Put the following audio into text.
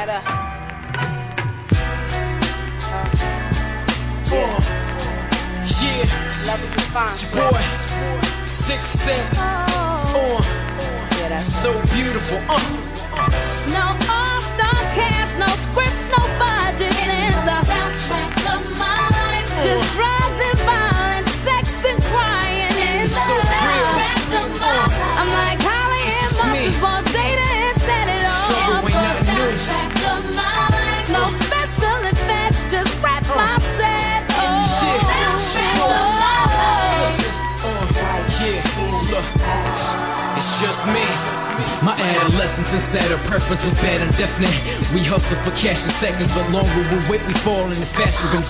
matter. Yeah, Love is response. boy, 6 Sense, Yeah, that's it. so beautiful, No off, no cast, no script, no budget in the soundtrack of my life. Just drugs and violence, sex and crying in the So real. soundtrack of my life. I'm like Holly and This is me. Moses, bought Jada and set it all Struggle up. ain't nothing new. Soundtrack of my life. No special effects, just rap my set. Oh, Shit. soundtrack of my life. yeah, look, it's just me. My adolescence inside of preference was bad and definite. We hustle for cash in seconds, but longer we wait, we fall in the faster.